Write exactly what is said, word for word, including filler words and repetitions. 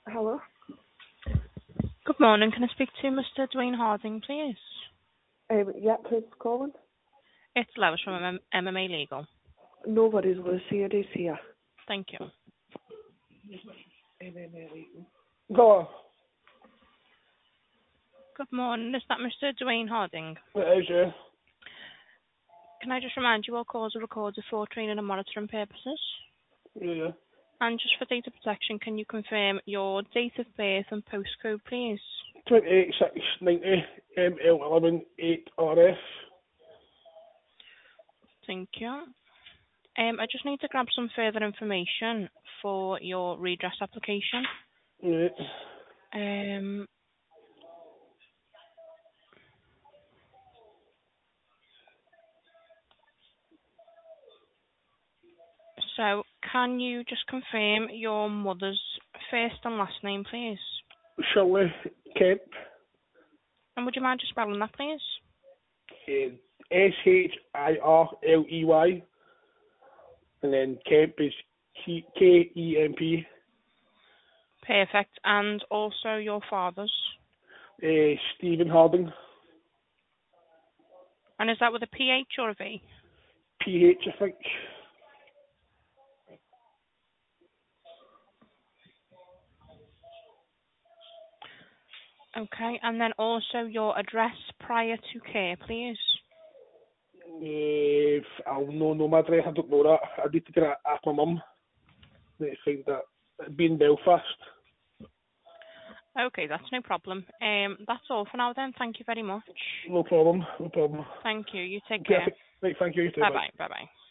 Hello. Good morning. Can I speak to Mister Dwayne Harding, please? Um, yeah, who's calling? It's Lois from M- MMA Legal. No worries, Lucy. It is here. Thank you. Go. Good morning. Is that Mister Dwayne Harding? It is, yeah. Can I just remind you all calls are recorded for training and monitoring purposes? Yeah, yeah. And just for data protection, can you confirm your date of birth and postcode, please? twenty-eight six ninety M L eleven eight R F. Thank you. Um, I just need to grab some further information for your redress application. Right. Um, so can you just confirm your mother's first and last name, please? Shirley Kemp. And would you mind just spelling that, please? Uh, S H I R L E Y. And then Kemp is K E M P. Perfect. And also your father's. Uh, Stephen Harding. And is that with a P H or a V? P H, I think. Okay. And then also your address prior to care, please. Uh, I'll know, no, my address, I don't know that. I need to get it ask my mum. Need to find that. It'd be in Belfast. Okay, that's no problem. Um, that's all for now then. Thank you very much. No problem, no problem. Thank you. You take care. Perfect. Right, thank you, you too, Bye bye. bye. Bye bye.